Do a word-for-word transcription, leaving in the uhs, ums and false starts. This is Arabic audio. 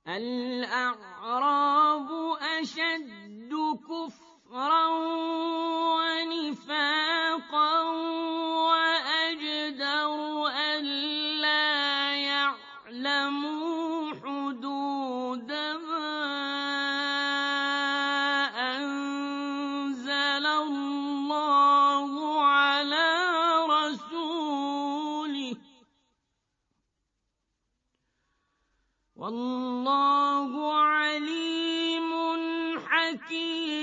الأعراب أشد كفرا ونفاقا وأجدر ألا يعلموا حدود ما أنزل الله على رسوله والله عليم حكيم.